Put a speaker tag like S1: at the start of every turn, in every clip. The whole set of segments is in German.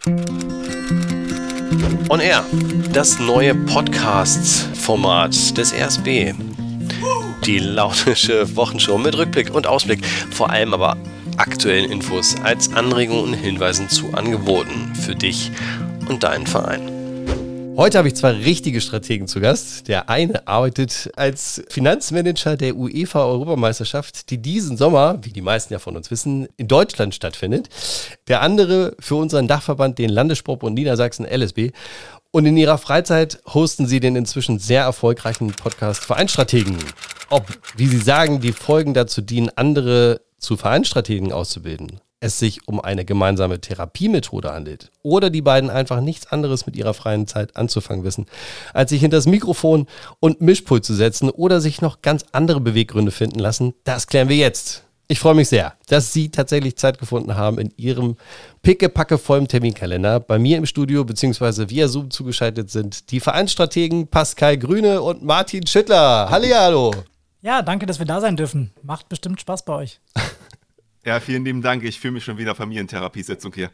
S1: On Air, das neue Podcast-Format des RSB. Die launische Wochenshow mit Rückblick und Ausblick, vor allem aber aktuellen Infos als Anregungen und Hinweisen zu Angeboten für dich und deinen Verein.
S2: Heute habe ich zwei richtige Strategen zu Gast. Der eine arbeitet als Finanzmanager der UEFA-Europameisterschaft, die diesen Sommer, wie die meisten ja von uns wissen, in Deutschland stattfindet. Der andere für unseren Dachverband, den Landessportbund Niedersachsen LSB. Und in ihrer Freizeit hosten sie den inzwischen sehr erfolgreichen Podcast Vereinsstrategen. Ob, wie sie sagen, die Folgen dazu dienen, andere zu Vereinsstrategen auszubilden, es sich um eine gemeinsame Therapiemethode handelt oder die beiden einfach nichts anderes mit ihrer freien Zeit anzufangen wissen, als sich hinter das Mikrofon und Mischpult zu setzen oder sich noch ganz andere Beweggründe finden lassen, das klären wir jetzt. Ich freue mich sehr, dass Sie tatsächlich Zeit gefunden haben, in Ihrem pickepackevollen Terminkalender bei mir im Studio bzw. via Zoom zugeschaltet sind die Vereinsstrategen Pascal Grüne und Martin Schüttler. Hallihallo!
S3: Ja, danke, dass wir da sein dürfen. Macht bestimmt Spaß bei euch.
S4: Ja, vielen lieben Dank. Ich fühle mich schon wieder Familientherapiesitzung hier.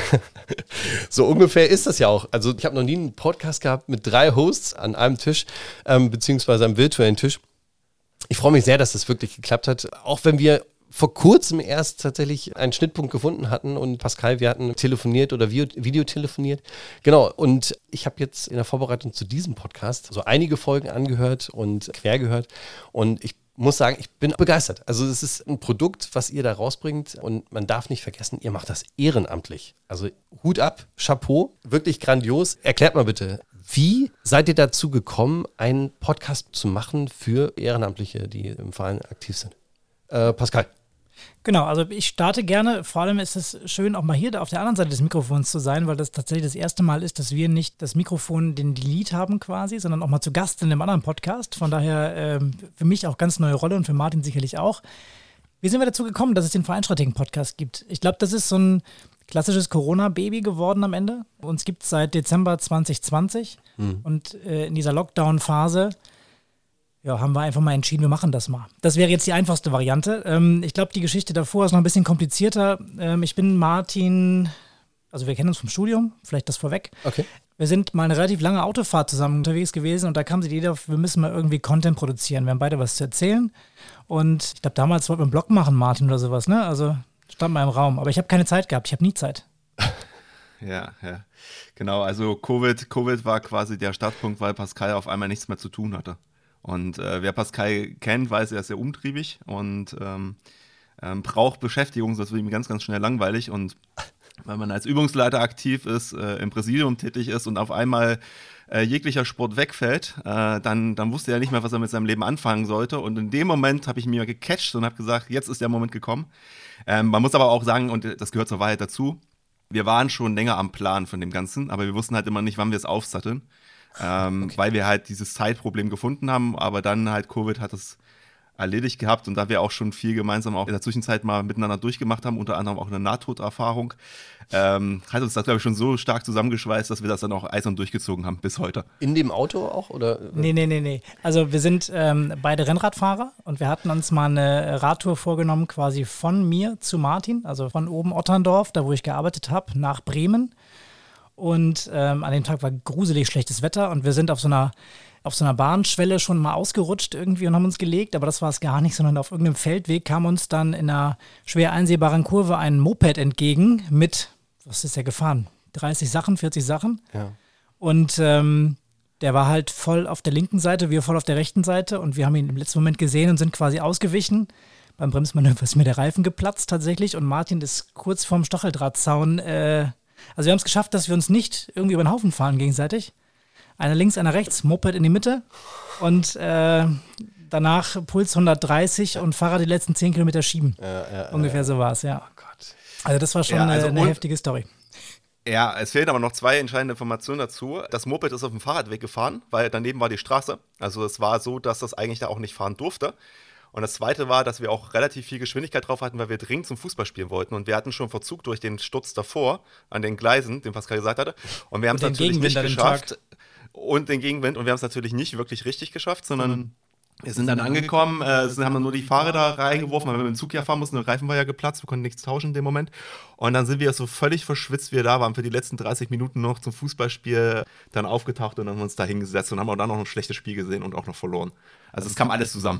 S2: So ungefähr ist das ja auch. Also ich habe noch nie einen Podcast gehabt mit 3 Hosts an einem Tisch, beziehungsweise am virtuellen Tisch. Ich freue mich sehr, dass das wirklich geklappt hat. Auch wenn wir vor kurzem erst tatsächlich einen Schnittpunkt gefunden hatten und Pascal, wir hatten telefoniert oder Videotelefoniert. Genau, und ich habe jetzt in der Vorbereitung zu diesem Podcast so einige Folgen angehört und quer gehört und ich muss sagen, ich bin begeistert. Also es ist ein Produkt, was ihr da rausbringt und man darf nicht vergessen, ihr macht das ehrenamtlich. Also Hut ab, Chapeau, wirklich grandios. Erklärt mal bitte, wie seid ihr dazu gekommen, einen Podcast zu machen für Ehrenamtliche, die im Verein aktiv sind? Pascal.
S3: Genau, also ich starte gerne. Vor allem ist es schön, auch mal hier auf der anderen Seite des Mikrofons zu sein, weil das tatsächlich das erste Mal ist, dass wir nicht das Mikrofon, den Lead haben quasi, sondern auch mal zu Gast in einem anderen Podcast. Von daher für mich auch ganz neue Rolle und für Martin sicherlich auch. Wie sind wir dazu gekommen, dass es den Vereinsstrategen-Podcast gibt? Ich glaube, das ist so ein klassisches Corona-Baby geworden am Ende. Uns gibt es seit Dezember 2020 und in dieser Lockdown-Phase haben wir einfach mal entschieden, wir machen das mal. Das wäre jetzt die einfachste Variante. Ich glaube, die Geschichte davor ist noch ein bisschen komplizierter. Ich bin Martin, also wir kennen uns vom Studium, vielleicht das vorweg.
S2: Okay.
S3: Wir sind mal eine relativ lange Autofahrt zusammen unterwegs gewesen und da kam die Idee auf, wir müssen mal irgendwie Content produzieren. Wir haben beide was zu erzählen und ich glaube, damals wollten wir einen Blog machen, Martin oder sowas, ne? Also stand mal im Raum. Aber ich habe keine Zeit gehabt, ich habe nie Zeit.
S4: Ja, genau. Also Covid war quasi der Startpunkt, weil Pascal auf einmal nichts mehr zu tun hatte. Und wer Pascal kennt, weiß, er ist sehr umtriebig und braucht Beschäftigung, sonst wird ihm ganz, ganz schnell langweilig. Und wenn man als Übungsleiter aktiv ist, im Präsidium tätig ist und auf einmal jeglicher Sport wegfällt, dann wusste er nicht mehr, was er mit seinem Leben anfangen sollte. Und in dem Moment habe ich mir gecatcht und habe gesagt, jetzt ist der Moment gekommen. Man muss aber auch sagen, und das gehört zur Wahrheit dazu, wir waren schon länger am Plan von dem Ganzen, aber wir wussten halt immer nicht, wann wir es aufsatteln. Weil wir halt dieses Zeitproblem gefunden haben, aber dann halt Covid hat es erledigt gehabt und da wir auch schon viel gemeinsam auch in der Zwischenzeit mal miteinander durchgemacht haben, unter anderem auch eine Nahtoderfahrung, hat uns das, glaube ich, schon so stark zusammengeschweißt, dass wir das dann auch eisern durchgezogen haben bis heute.
S2: In dem Auto auch? Oder?
S3: Nee. Also wir sind beide Rennradfahrer und wir hatten uns mal eine Radtour vorgenommen, quasi von mir zu Martin, also von oben Otterndorf, da wo ich gearbeitet habe, nach Bremen. Und an dem Tag war gruselig schlechtes Wetter und wir sind auf so einer Bahnschwelle schon mal ausgerutscht irgendwie und haben uns gelegt, aber das war es gar nicht, sondern auf irgendeinem Feldweg kam uns dann in einer schwer einsehbaren Kurve ein Moped entgegen mit, was ist der gefahren? 30 Sachen, 40 Sachen. Ja. Und der war halt voll auf der linken Seite, wir voll auf der rechten Seite und wir haben ihn im letzten Moment gesehen und sind quasi ausgewichen. Beim Bremsmanöver ist mir der Reifen geplatzt tatsächlich und Martin ist kurz vorm Stacheldrahtzaun. Also wir haben es geschafft, dass wir uns nicht irgendwie über den Haufen fahren gegenseitig. Einer links, einer rechts, Moped in die Mitte und danach Puls 130 und Fahrrad die letzten 10 Kilometer schieben. Ungefähr so war es, ja. Oh Gott. Also das war schon eine heftige Story.
S4: Ja, es fehlen aber noch 2 entscheidende Informationen dazu. Das Moped ist auf dem Fahrradweg gefahren, weil daneben war die Straße. Also es war so, dass das eigentlich da auch nicht fahren durfte. Und das Zweite war, dass wir auch relativ viel Geschwindigkeit drauf hatten, weil wir dringend zum Fußball spielen wollten. Und wir hatten schon Verzug durch den Sturz davor an den Gleisen, den Pascal gesagt hatte. Und wir haben es natürlich nicht geschafft. Und den Gegenwind. Und wir haben es natürlich nicht wirklich richtig geschafft, sondern Wir sind dann angekommen, haben dann nur die Fahrräder reingeworfen, weil wir mit dem Zug ja fahren mussten, der Reifen war ja geplatzt, wir konnten nichts tauschen in dem Moment. Und dann sind wir so völlig verschwitzt, wie wir da waren, für die letzten 30 Minuten noch zum Fußballspiel dann aufgetaucht und dann haben wir uns da hingesetzt und haben auch dann noch ein schlechtes Spiel gesehen und auch noch verloren. Also es kam alles zusammen.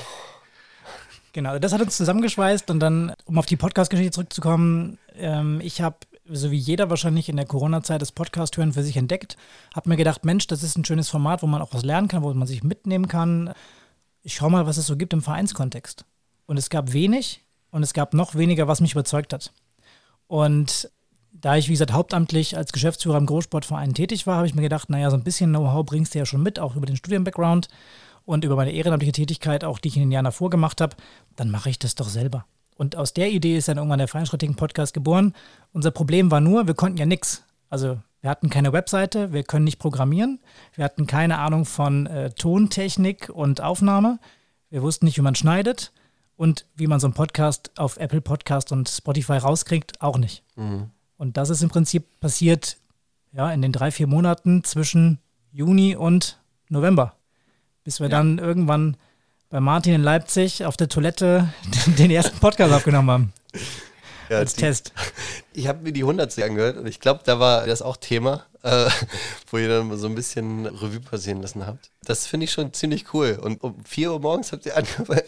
S3: Genau, das hat uns zusammengeschweißt und dann, um auf die Podcast-Geschichte zurückzukommen, ich habe, so wie jeder wahrscheinlich in der Corona-Zeit, das Podcast-Hören für sich entdeckt, habe mir gedacht, Mensch, das ist ein schönes Format, wo man auch was lernen kann, wo man sich mitnehmen kann. Ich schau mal, was es so gibt im Vereinskontext. Und es gab wenig und es gab noch weniger, was mich überzeugt hat. Und da ich, wie gesagt, hauptamtlich als Geschäftsführer im Großsportverein tätig war, habe ich mir gedacht, naja, so ein bisschen Know-how bringst du ja schon mit, auch über den Studien-Background und über meine ehrenamtliche Tätigkeit, auch die ich in den Jahren davor gemacht habe, dann mache ich das doch selber. Und aus der Idee ist dann irgendwann der Vereinsstrategen-Podcast geboren. Unser Problem war nur, wir konnten ja nichts. Also wir hatten keine Webseite, wir können nicht programmieren, wir hatten keine Ahnung von Tontechnik und Aufnahme, wir wussten nicht, wie man schneidet und wie man so einen Podcast auf Apple Podcast und Spotify rauskriegt, auch nicht. Mhm. Und das ist im Prinzip passiert in den 3-4 Monaten zwischen Juni und November, bis wir dann irgendwann bei Martin in Leipzig auf der Toilette den ersten Podcast aufgenommen haben. Ja, als Test.
S2: Ich habe mir die 100. angehört und ich glaube, da war das auch Thema, wo ihr dann so ein bisschen Revue passieren lassen habt. Das finde ich schon ziemlich cool. Und um 4 Uhr morgens habt ihr angefangen.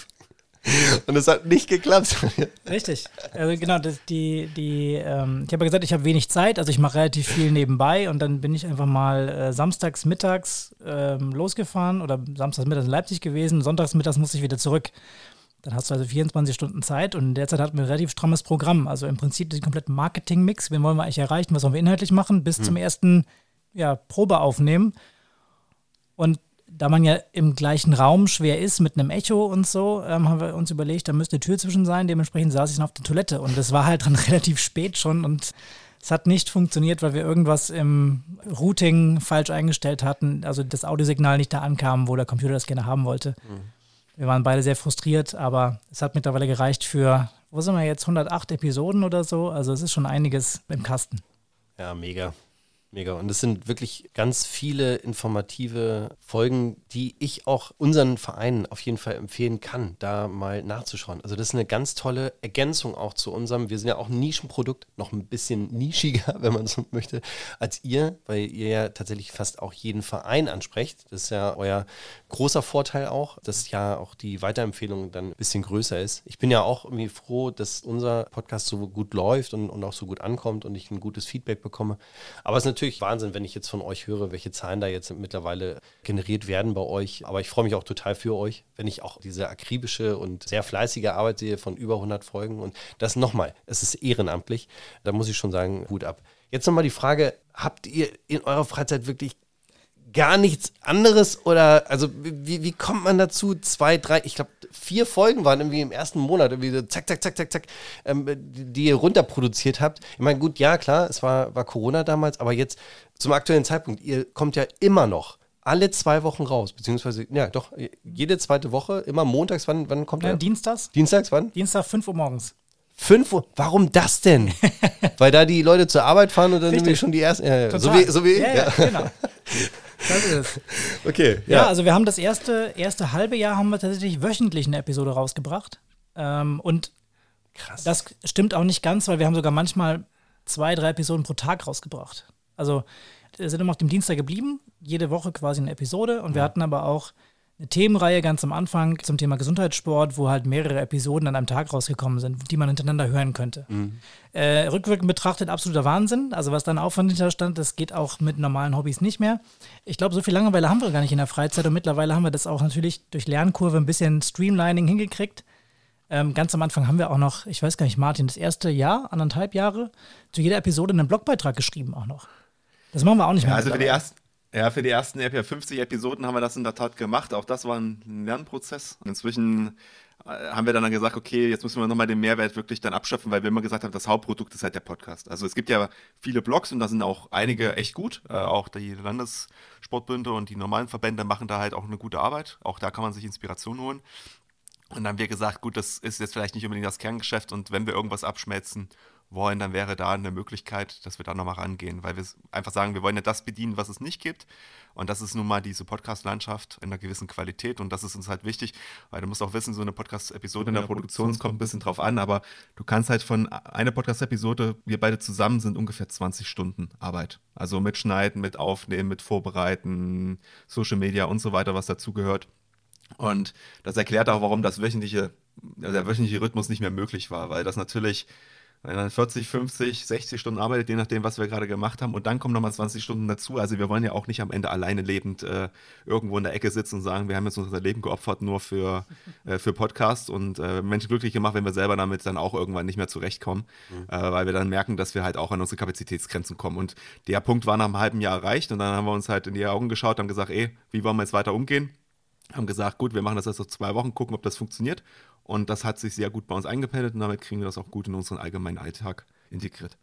S2: Und es hat nicht geklappt.
S3: Richtig. Also genau, ich habe ja gesagt, ich habe wenig Zeit, also ich mache relativ viel nebenbei und dann bin ich einfach mal samstags mittags losgefahren oder samstags mittags in Leipzig gewesen, sonntags mittags musste ich wieder zurück. Dann hast du also 24 Stunden Zeit und in der Zeit hatten wir ein relativ strammes Programm. Also im Prinzip den kompletten Marketing-Mix. Wen wollen wir eigentlich erreichen? Was wollen wir inhaltlich machen? Bis zum ersten Probe aufnehmen. Und da man ja im gleichen Raum schwer ist mit einem Echo und so, haben wir uns überlegt, da müsste eine Tür zwischen sein. Dementsprechend saß ich dann auf der Toilette. Und das war halt dann relativ spät schon und es hat nicht funktioniert, weil wir irgendwas im Routing falsch eingestellt hatten. Also das Audiosignal nicht da ankam, wo der Computer das gerne haben wollte. Wir waren beide sehr frustriert, aber es hat mittlerweile gereicht für, wo sind wir jetzt, 108 Episoden oder so? Also es ist schon einiges im Kasten.
S2: Ja, mega. Mega. Und es sind wirklich ganz viele informative Folgen, die ich auch unseren Vereinen auf jeden Fall empfehlen kann, da mal nachzuschauen. Also das ist eine ganz tolle Ergänzung auch zu unserem, wir sind ja auch ein Nischenprodukt, noch ein bisschen nischiger, wenn man so möchte, als ihr, weil ihr ja tatsächlich fast auch jeden Verein ansprecht. Das ist ja euer großer Vorteil auch, dass ja auch die Weiterempfehlung dann ein bisschen größer ist. Ich bin ja auch irgendwie froh, dass unser Podcast so gut läuft und auch so gut ankommt und ich ein gutes Feedback bekomme. Aber es ist natürlich Wahnsinn, wenn ich jetzt von euch höre, welche Zahlen da jetzt mittlerweile generiert werden bei euch. Aber ich freue mich auch total für euch, wenn ich auch diese akribische und sehr fleißige Arbeit sehe von über 100 Folgen. Und das nochmal, es ist ehrenamtlich. Da muss ich schon sagen, Hut ab. Jetzt nochmal die Frage, habt ihr in eurer Freizeit wirklich gar nichts anderes oder, also wie kommt man dazu? 2, 3, ich glaube 4 Folgen waren irgendwie im ersten Monat, irgendwie so zack, die ihr runterproduziert habt. Ich meine, gut, ja klar, es war Corona damals, aber jetzt zum aktuellen Zeitpunkt, ihr kommt ja immer noch alle 2 Wochen raus, beziehungsweise, ja doch, jede zweite Woche, immer montags, wann kommt er?
S3: Dienstags.
S2: Dienstags, wann?
S3: Dienstag 5 Uhr morgens.
S2: 5 Uhr? Warum das denn? Weil da die Leute zur Arbeit fahren und dann nämlich schon die ersten, so wie ich.
S3: Ja, genau. Das ist es.
S2: Okay,
S3: ja, also wir haben das erste halbe Jahr haben wir tatsächlich wöchentlich eine Episode rausgebracht. Und krass. Das stimmt auch nicht ganz, weil wir haben sogar manchmal 2, 3 Episoden pro Tag rausgebracht. Also wir sind immer auf dem Dienstag geblieben, jede Woche quasi eine Episode. Und wir hatten aber auch eine Themenreihe ganz am Anfang zum Thema Gesundheitssport, wo halt mehrere Episoden an einem Tag rausgekommen sind, die man hintereinander hören könnte. Rückwirkend betrachtet absoluter Wahnsinn. Also was dann Aufwand hinter stand, das geht auch mit normalen Hobbys nicht mehr. Ich glaube, so viel Langeweile haben wir gar nicht in der Freizeit und mittlerweile haben wir das auch natürlich durch Lernkurve ein bisschen Streamlining hingekriegt. Ganz am Anfang haben wir auch noch, ich weiß gar nicht, Martin, das erste Jahr, 1,5 Jahre, zu jeder Episode einen Blogbeitrag geschrieben auch noch. Das machen wir auch nicht mehr.
S4: Also für die ersten 50 Episoden haben wir das in der Tat gemacht. Auch das war ein Lernprozess. Inzwischen haben wir dann gesagt, okay, jetzt müssen wir nochmal den Mehrwert wirklich dann abschöpfen, weil wir immer gesagt haben, das Hauptprodukt ist halt der Podcast. Also es gibt ja viele Blogs und da sind auch einige echt gut. Auch die Landessportbünde und die normalen Verbände machen da halt auch eine gute Arbeit. Auch da kann man sich Inspiration holen. Und dann haben wir gesagt, gut, das ist jetzt vielleicht nicht unbedingt das Kerngeschäft und wenn wir irgendwas abschmelzen wollen, dann wäre da eine Möglichkeit, dass wir da nochmal rangehen, weil wir einfach sagen, wir wollen ja das bedienen, was es nicht gibt. Und das ist nun mal diese Podcast-Landschaft in einer gewissen Qualität und das ist uns halt wichtig, weil du musst auch wissen, so eine Podcast-Episode in der Produktion, es kommt ein bisschen drauf an, aber du kannst halt von einer Podcast-Episode, wir beide zusammen sind ungefähr 20 Stunden Arbeit. Also mit Schneiden, mit Aufnehmen, mit Vorbereiten, Social Media und so weiter, was dazugehört. Und das erklärt auch, warum der wöchentliche Rhythmus nicht mehr möglich war, weil das natürlich, wenn man 40, 50, 60 Stunden arbeitet, je nachdem, was wir gerade gemacht haben, und dann kommen nochmal 20 Stunden dazu. Also wir wollen ja auch nicht am Ende alleine lebend irgendwo in der Ecke sitzen und sagen, wir haben jetzt unser Leben geopfert nur für Podcasts und Menschen glücklich gemacht, wenn wir selber damit dann auch irgendwann nicht mehr zurechtkommen, weil wir dann merken, dass wir halt auch an unsere Kapazitätsgrenzen kommen. Und der Punkt war nach einem halben Jahr erreicht und dann haben wir uns halt in die Augen geschaut, haben gesagt, wie wollen wir jetzt weiter umgehen? Haben gesagt, gut, wir machen das jetzt noch 2 Wochen, gucken, ob das funktioniert. Und das hat sich sehr gut bei uns eingependelt und damit kriegen wir das auch gut in unseren allgemeinen Alltag integriert.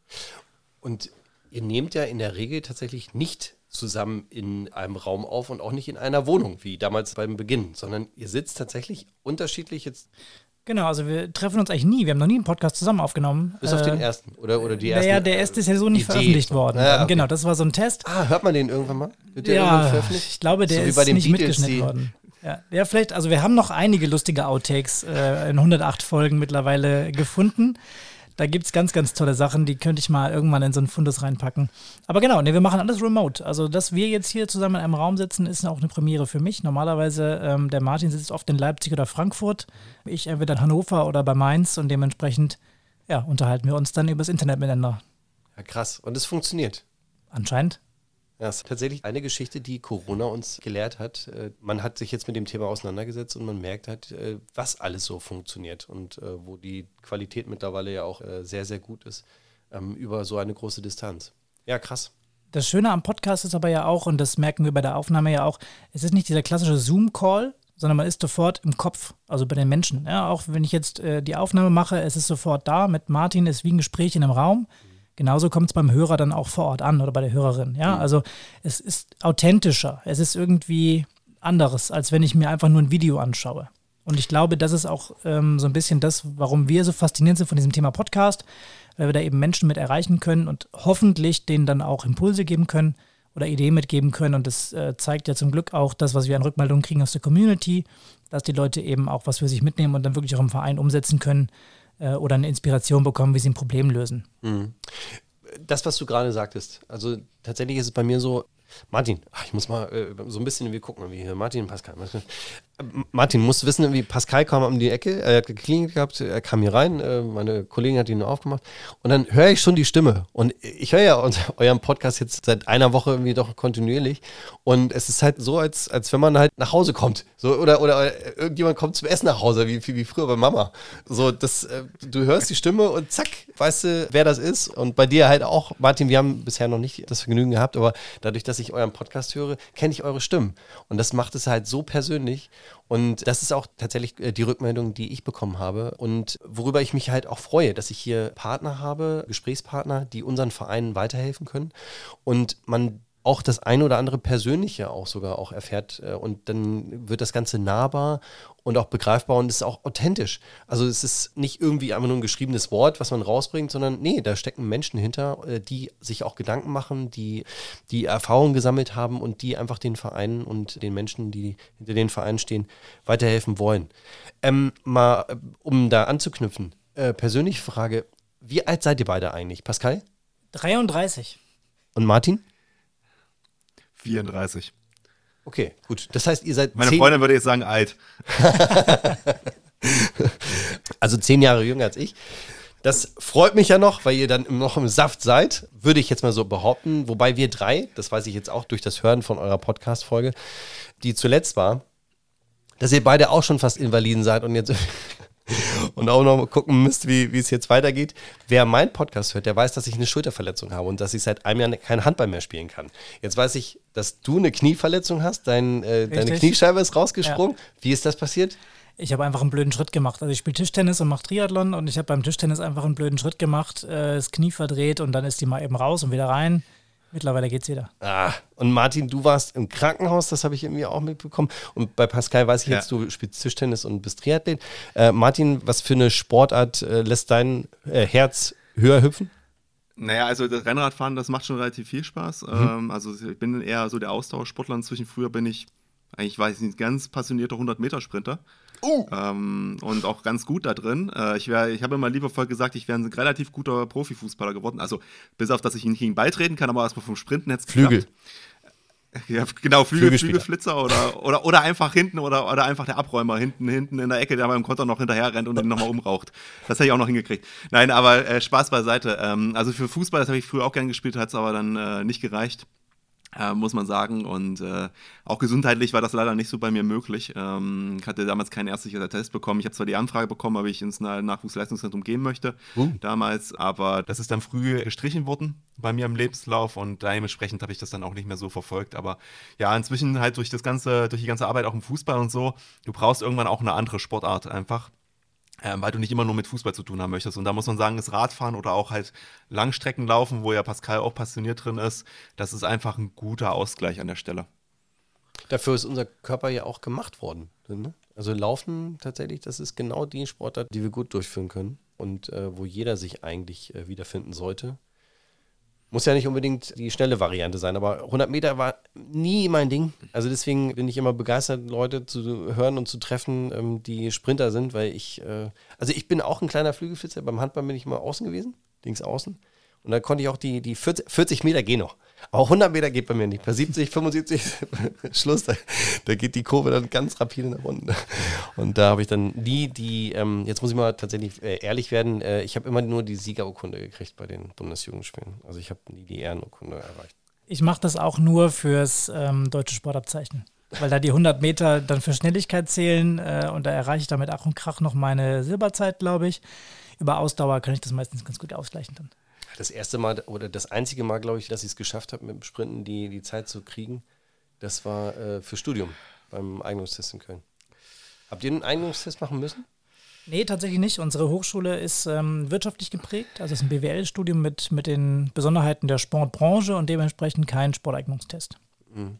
S2: Und ihr nehmt ja in der Regel tatsächlich nicht zusammen in einem Raum auf und auch nicht in einer Wohnung, wie damals beim Beginn, sondern ihr sitzt tatsächlich unterschiedlich jetzt.
S3: Genau, also wir treffen uns eigentlich nie. Wir haben noch nie einen Podcast zusammen aufgenommen.
S2: Bis auf den ersten oder die ersten.
S3: Naja, der erste ist ja so nicht veröffentlicht worden.
S2: Ja, okay.
S3: Genau, das war so ein Test.
S2: Hört man den irgendwann mal? Wird der
S3: ja,
S2: veröffentlicht?
S3: ich glaube, der
S2: so
S3: ist
S2: nicht
S3: Beatles, mitgeschnitten worden. Ja, vielleicht, also wir haben noch einige lustige Outtakes in 108 Folgen mittlerweile gefunden. Da gibt es ganz, ganz tolle Sachen, die könnte ich mal irgendwann in so einen Fundus reinpacken. Aber genau, wir machen alles remote. Also, dass wir jetzt hier zusammen in einem Raum sitzen, ist auch eine Premiere für mich. Normalerweise, der Martin sitzt oft in Leipzig oder Frankfurt. Ich entweder in Hannover oder bei Mainz und dementsprechend, unterhalten wir uns dann übers Internet miteinander.
S2: Ja, krass. Und es funktioniert.
S3: Anscheinend.
S2: Ja, es ist tatsächlich eine Geschichte, die Corona uns gelehrt hat. Man hat sich jetzt mit dem Thema auseinandergesetzt und man merkt halt, was alles so funktioniert und wo die Qualität mittlerweile ja auch sehr, sehr gut ist über so eine große Distanz. Ja, krass.
S3: Das Schöne am Podcast ist aber ja auch, und das merken wir bei der Aufnahme ja auch, es ist nicht dieser klassische Zoom-Call, sondern man ist sofort im Kopf, also bei den Menschen. Ja, auch wenn ich jetzt die Aufnahme mache, es ist sofort da. Mit Martin ist wie ein Gespräch in einem Raum. Genauso kommt es beim Hörer dann auch vor Ort an oder bei der Hörerin. Ja, also es ist authentischer. Es ist irgendwie anderes, als wenn ich mir einfach nur ein Video anschaue. Und ich glaube, das ist auch so ein bisschen das, warum wir so fasziniert sind von diesem Thema Podcast, weil wir da eben Menschen mit erreichen können und hoffentlich denen dann auch Impulse geben können oder Ideen mitgeben können. Und das zeigt ja zum Glück auch das, was wir an Rückmeldungen kriegen aus der Community, dass die Leute eben auch was für sich mitnehmen und dann wirklich auch im Verein umsetzen können oder eine Inspiration bekommen, wie sie ein Problem lösen.
S2: Das, was du gerade sagtest, also tatsächlich ist es bei mir so, Martin, ich muss mal so ein bisschen, wir gucken, wie hier Martin und Pascal. Martin, musst du wissen, irgendwie Pascal kam um die Ecke, er hat geklingelt gehabt, er kam hier rein, meine Kollegin hat ihn nur aufgemacht und dann höre ich schon die Stimme und ich höre ja euren Podcast jetzt seit einer Woche irgendwie doch kontinuierlich und es ist halt so, als wenn man halt nach Hause kommt, so oder irgendjemand kommt zum Essen nach Hause, wie früher bei Mama. So, du hörst die Stimme und zack, weißt du, wer das ist und bei dir halt auch, Martin, wir haben bisher noch nicht das Vergnügen gehabt, aber dadurch, dass ich euren Podcast höre, kenne ich eure Stimmen und das macht es halt so persönlich. Und das ist auch tatsächlich die Rückmeldung, die ich bekommen habe und worüber ich mich halt auch freue, dass ich hier Partner habe, Gesprächspartner, die unseren Vereinen weiterhelfen können und man auch das eine oder andere Persönliche auch sogar auch erfährt und dann wird das Ganze nahbar und auch begreifbar und es ist auch authentisch. Also es ist nicht irgendwie einfach nur ein geschriebenes Wort, was man rausbringt, sondern nee, da stecken Menschen hinter, die sich auch Gedanken machen, die Erfahrungen gesammelt haben und die einfach den Vereinen und den Menschen, die hinter den Vereinen stehen, weiterhelfen wollen. Mal, um da anzuknüpfen, persönliche Frage, wie alt seid ihr beide eigentlich? Pascal?
S3: 33.
S2: Und Martin?
S4: 34.
S2: Okay, gut. Das heißt, ihr seid
S4: Meine Freundin würde jetzt sagen alt.
S2: Also 10 Jahre jünger als ich. Das freut mich ja noch, weil ihr dann noch im Saft seid, würde ich jetzt mal so behaupten. Wobei wir 3, das weiß ich jetzt auch durch das Hören von eurer Podcast-Folge, die zuletzt war, dass ihr beide auch schon fast Invaliden seid und jetzt und auch noch mal gucken müsst, wie es jetzt weitergeht. Wer meinen Podcast hört, der weiß, dass ich eine Schulterverletzung habe und dass ich seit einem Jahr kein Handball mehr spielen kann. Jetzt weiß ich, dass du eine Knieverletzung hast, deine Kniescheibe ist rausgesprungen. Ja. Wie ist das passiert?
S3: Ich habe einfach einen blöden Schritt gemacht. Also ich spiele Tischtennis und mache Triathlon und ich habe beim Tischtennis einfach einen blöden Schritt gemacht, das Knie verdreht und dann ist die mal eben raus und wieder rein. Mittlerweile geht's wieder.
S2: Und Martin, du warst im Krankenhaus, das habe ich irgendwie auch mitbekommen. Und bei Pascal weiß ich jetzt, du spielst Tischtennis und bist Triathlet. Martin, was für eine Sportart lässt dein Herz höher hüpfen?
S4: Naja, also das Rennradfahren, das macht schon relativ viel Spaß. Also ich bin eher so der Ausdauersportler. Inzwischen früher bin ich, eigentlich weiß ich nicht, ganz passionierter 100-Meter-Sprinter. Und auch ganz gut da drin. Ich habe immer liebevoll gesagt, ich wäre ein relativ guter Profifußballer geworden. Also bis auf, dass ich nicht gegen den Ball treten kann, aber erstmal vom Sprinten hätte es
S2: Flügel.
S4: Ja, genau,
S2: Flügelspieler.
S4: Flügelflitzer oder einfach hinten oder einfach der Abräumer hinten in der Ecke, der beim Konter noch hinterher rennt und den nochmal umraucht. Das hätte ich auch noch hingekriegt. Nein, aber Spaß beiseite. Also für Fußball, das habe ich früher auch gern gespielt, hat es aber dann nicht gereicht. Muss man sagen. Und auch gesundheitlich war das leider nicht so bei mir möglich. Ich hatte damals keinen ärztlichen Test bekommen. Ich habe zwar die Anfrage bekommen, ob ich ins Nachwuchsleistungszentrum gehen möchte damals, aber das ist dann früh gestrichen worden bei mir im Lebenslauf und dementsprechend habe ich das dann auch nicht mehr so verfolgt. Aber ja, inzwischen halt durch die ganze Arbeit auch im Fußball und so, du brauchst irgendwann auch eine andere Sportart einfach. Weil du nicht immer nur mit Fußball zu tun haben möchtest. Und da muss man sagen, das Radfahren oder auch halt Langstreckenlaufen, wo ja Pascal auch passioniert drin ist, das ist einfach ein guter Ausgleich an der Stelle.
S2: Dafür ist unser Körper ja auch gemacht worden. Ne? Also Laufen tatsächlich, das ist genau die Sportart, die wir gut durchführen können und wo jeder sich eigentlich wiederfinden sollte. Muss ja nicht unbedingt die schnelle Variante sein, aber 100 Meter war nie mein Ding. Also deswegen bin ich immer begeistert, Leute zu hören und zu treffen, die Sprinter sind, weil ich bin auch ein kleiner Flügelflitzer. Beim Handball bin ich immer außen gewesen, links außen. Und da konnte ich auch die 40 Meter gehen noch. Aber 100 Meter geht bei mir nicht. Bei 70, 75 Schluss, da geht die Kurve dann ganz rapide nach unten. Und da habe ich dann nie jetzt muss ich mal tatsächlich ehrlich werden, ich habe immer nur die Siegerurkunde gekriegt bei den Bundesjugendspielen. Also ich habe nie die Ehrenurkunde erreicht.
S3: Ich mache das auch nur fürs deutsche Sportabzeichen. Weil da die 100 Meter dann für Schnelligkeit zählen und da erreiche ich damit Ach und Krach noch meine Silberzeit, glaube ich. Über Ausdauer kann ich das meistens ganz gut ausgleichen dann.
S2: Das erste Mal oder das einzige Mal, glaube ich, dass ich es geschafft habe, mit dem Sprinten die Zeit zu kriegen, das war für Studium beim Eignungstest in Köln. Habt ihr einen Eignungstest machen müssen?
S3: Nee, tatsächlich nicht. Unsere Hochschule ist wirtschaftlich geprägt. Also es ist ein BWL-Studium mit den Besonderheiten der Sportbranche und dementsprechend kein Sporteignungstest.
S2: Mhm.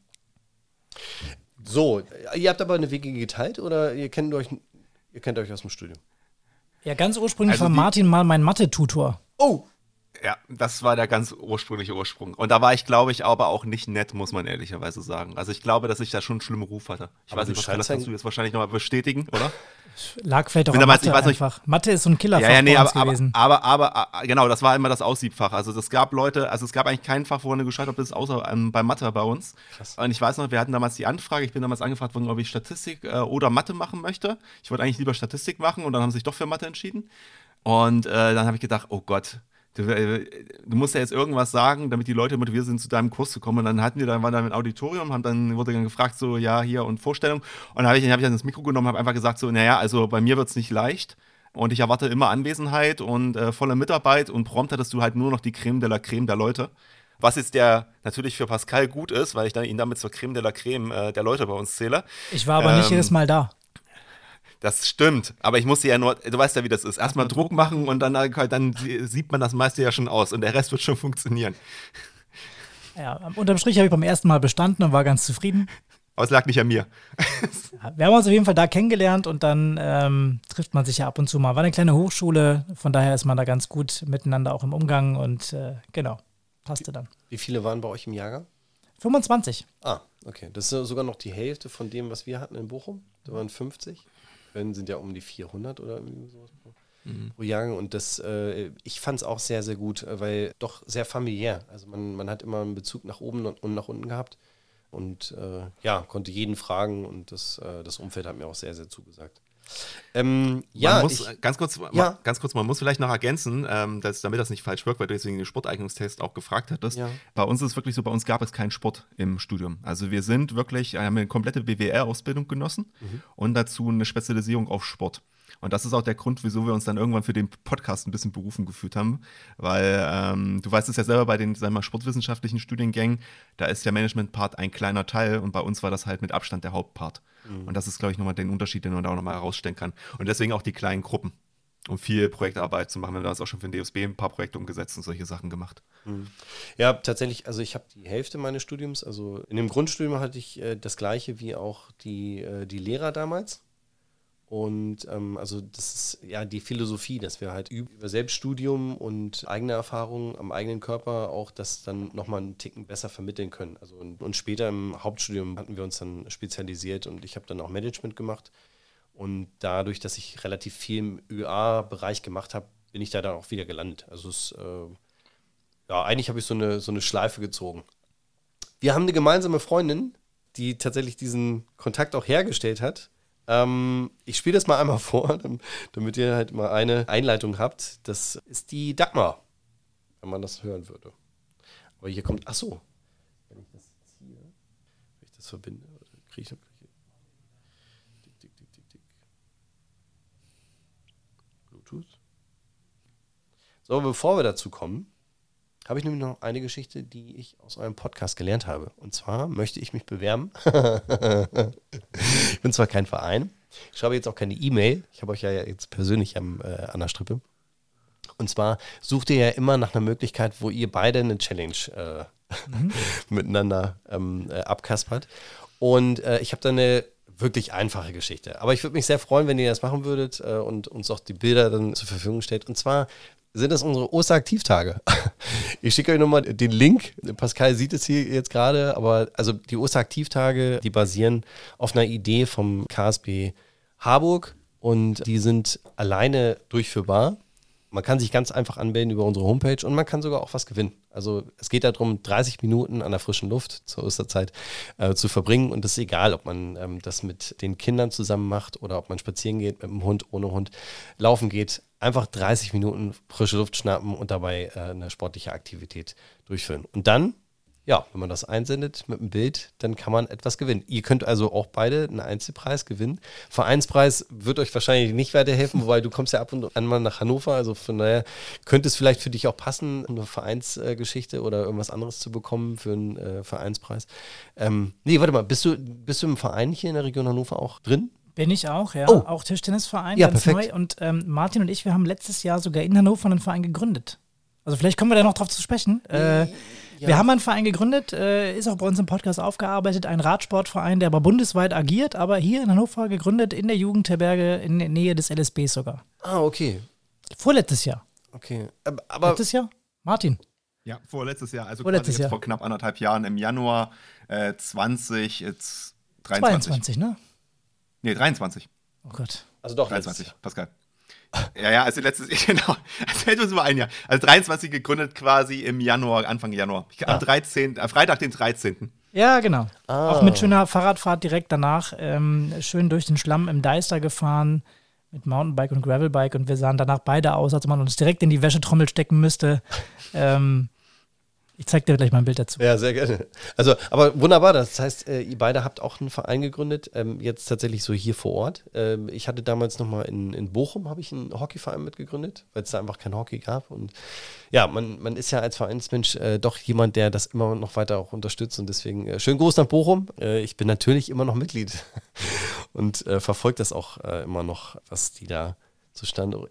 S2: So, ihr habt aber eine WG geteilt oder ihr kennt euch aus dem Studium?
S3: Ja, ganz ursprünglich war Martin mal mein Mathe-Tutor.
S2: Oh!
S4: Ja, das war der ganz ursprüngliche Ursprung. Und da war ich, glaube ich, aber auch nicht nett, muss man ehrlicherweise sagen. Also ich glaube, dass ich da schon einen schlimmen Ruf hatte. Ich weiß nicht, was das kannst du jetzt wahrscheinlich nochmal bestätigen, oder?
S3: Lag vielleicht auch an Mathe einfach. Mathe ist so ein Killerfach gewesen.
S4: Aber genau, das war immer das Aussiebfach. Also es gab eigentlich kein Fach, woran du gescheitert bist, außer bei Mathe bei uns. Krass. Und ich weiß noch, wir hatten damals die Anfrage, ich bin damals angefragt worden, ob ich Statistik oder Mathe machen möchte. Ich wollte eigentlich lieber Statistik machen und dann haben sie sich doch für Mathe entschieden. Und dann habe ich gedacht, oh Gott, du musst ja jetzt irgendwas sagen, damit die Leute motiviert sind, zu deinem Kurs zu kommen. Und dann waren wir im Auditorium, wurde dann gefragt, so, ja, hier und Vorstellung. Und dann habe ich dann das Mikro genommen, habe einfach gesagt, so, naja, also bei mir wird es nicht leicht. Und ich erwarte immer Anwesenheit und volle Mitarbeit. Und prompt hattest du halt nur noch die Creme de la Creme der Leute. Was jetzt natürlich für Pascal gut ist, weil ich ihn damit zur Creme de la Creme der Leute bei uns zähle.
S3: Ich war aber nicht jedes Mal da.
S4: Das stimmt, aber ich musste ja nur, du weißt ja, wie das ist, erstmal Druck machen und dann sieht man das meiste ja schon aus und der Rest wird schon funktionieren.
S3: Ja, unterm Strich habe ich beim ersten Mal bestanden und war ganz zufrieden.
S4: Aber es lag nicht an mir.
S3: Ja, wir haben uns auf jeden Fall da kennengelernt und dann trifft man sich ja ab und zu mal. War eine kleine Hochschule, von daher ist man da ganz gut miteinander auch im Umgang und genau, passte dann.
S2: Wie viele waren bei euch im Jahrgang?
S3: 25.
S2: Ah, okay. Das ist sogar noch die Hälfte von dem, was wir hatten in Bochum. Da waren 50. Köln sind ja um die 400 oder irgendwie sowas pro Jahrgang. Und ich fand es auch sehr, sehr gut, weil doch sehr familiär. Also man hat immer einen Bezug nach oben und nach unten gehabt. Und konnte jeden fragen und das Umfeld hat mir auch sehr, sehr zugesagt.
S4: Ganz kurz, man muss vielleicht noch ergänzen, damit das nicht falsch wirkt, weil du deswegen den Sporteignungstest auch gefragt hattest. Ja. Bei uns ist es wirklich so, bei uns gab es keinen Sport im Studium. Also wir haben eine komplette BWL-Ausbildung genossen und dazu eine Spezialisierung auf Sport. Und das ist auch der Grund, wieso wir uns dann irgendwann für den Podcast ein bisschen berufen gefühlt haben, weil du weißt es ja selber bei den, sagen wir mal, sportwissenschaftlichen Studiengängen, da ist der Management-Part ein kleiner Teil und bei uns war das halt mit Abstand der Hauptpart. Und das ist, glaube ich, nochmal den Unterschied, den man da auch nochmal herausstellen kann. Und deswegen auch die kleinen Gruppen, um viel Projektarbeit zu machen. Wir haben das auch schon für den DFB ein paar Projekte umgesetzt und solche Sachen gemacht.
S2: Ja, tatsächlich, also ich habe die Hälfte meines Studiums, also in dem Grundstudium hatte ich das Gleiche wie auch die Lehrer damals. Und also das ist ja die Philosophie, dass wir halt über Selbststudium und eigene Erfahrungen am eigenen Körper auch das dann nochmal einen Ticken besser vermitteln können. Also und später im Hauptstudium hatten wir uns dann spezialisiert und ich habe dann auch Management gemacht. Und dadurch, dass ich relativ viel im ÖA-Bereich gemacht habe, bin ich da dann auch wieder gelandet. Also es, eigentlich habe ich so eine Schleife gezogen. Wir haben eine gemeinsame Freundin, die tatsächlich diesen Kontakt auch hergestellt hat. Ich spiele das mal einmal vor, damit ihr halt mal eine Einleitung habt. Das ist die Dagmar, wenn man das hören würde. Aber hier kommt, ach so, wenn ich das jetzt hier, wenn ich das verbinde, kriege ich Tick. Bluetooth. So, bevor wir dazu kommen, habe ich nämlich noch eine Geschichte, die ich aus eurem Podcast gelernt habe. Und zwar möchte ich mich bewerben. Ich bin zwar kein Verein, ich schreibe jetzt auch keine E-Mail. Ich habe euch ja jetzt persönlich an der Strippe. Und zwar sucht ihr ja immer nach einer Möglichkeit, wo ihr beide eine Challenge miteinander abkaspert. Und ich habe da eine wirklich einfache Geschichte. Aber ich würde mich sehr freuen, wenn ihr das machen würdet und uns auch die Bilder dann zur Verfügung stellt. Und zwar sind das unsere Osteraktivtage. Ich schicke euch nochmal den Link. Pascal sieht es hier jetzt gerade, aber also die Osteraktivtage, die basieren auf einer Idee vom KSB Harburg und die sind alleine durchführbar. Man kann sich ganz einfach anmelden über unsere Homepage und man kann sogar auch was gewinnen. Also es geht darum, 30 Minuten an der frischen Luft zur Osterzeit zu verbringen und es ist egal, ob man das mit den Kindern zusammen macht oder ob man spazieren geht mit dem Hund, ohne Hund, laufen geht. Einfach 30 Minuten frische Luft schnappen und dabei eine sportliche Aktivität durchführen. Und dann, ja, wenn man das einsendet mit einem Bild, dann kann man etwas gewinnen. Ihr könnt also auch beide einen Einzelpreis gewinnen. Vereinspreis wird euch wahrscheinlich nicht weiterhelfen, wobei du kommst ja ab und an mal nach Hannover, also von daher könnte es vielleicht für dich auch passen, eine Vereinsgeschichte oder irgendwas anderes zu bekommen für einen Vereinspreis. Nee, warte mal, bist du im Verein hier in der Region Hannover auch drin?
S3: Bin ich auch, ja.
S2: Oh.
S3: Auch Tischtennisverein,
S2: ja,
S3: ganz
S2: perfekt.
S3: neu. Und Martin und ich, wir haben letztes Jahr sogar in Hannover einen Verein gegründet. Also vielleicht kommen wir da noch drauf zu sprechen. Wir haben einen Verein gegründet, ist auch bei uns im Podcast aufgearbeitet, ein Radsportverein, der aber bundesweit agiert, aber hier in Hannover gegründet, in der Jugendherberge, in der Nähe des LSBs sogar.
S2: Ah, okay.
S3: Vorletztes Jahr.
S2: Okay. Aber
S3: Letztes Jahr? Martin.
S4: Ja, vorletztes Jahr, also
S3: Vorletztes
S4: quasi jetzt
S3: Jahr.
S4: vor knapp 1,5 Jahren im Januar 2023.
S3: 22, ne?
S4: Nee, 23.
S3: Oh Gott.
S2: also doch,
S4: 23, Pascal. Ja, also letztes Jahr, genau. Also hält uns über ein Jahr. Also 23 gegründet quasi im Januar, Anfang Januar. Am 13., Freitag, den 13.
S3: Ja, genau.
S2: Ah.
S3: Auch mit schöner Fahrradfahrt direkt danach. Schön durch den Schlamm im Deister gefahren mit Mountainbike und Gravelbike und wir sahen danach beide aus, als ob man uns direkt in die Wäschetrommel stecken müsste. Ich zeig dir gleich mal ein Bild dazu.
S2: Ja, sehr gerne. Also, aber wunderbar, das heißt, ihr beide habt auch einen Verein gegründet, jetzt tatsächlich so hier vor Ort. Ich hatte damals nochmal in Bochum, habe ich einen Hockeyverein mitgegründet, weil es da einfach kein Hockey gab. Und ja, man ist ja als Vereinsmensch doch jemand, der das immer noch weiter auch unterstützt und deswegen schönen Gruß nach Bochum. Ich bin natürlich immer noch Mitglied und verfolge das auch immer noch, was die da zustande.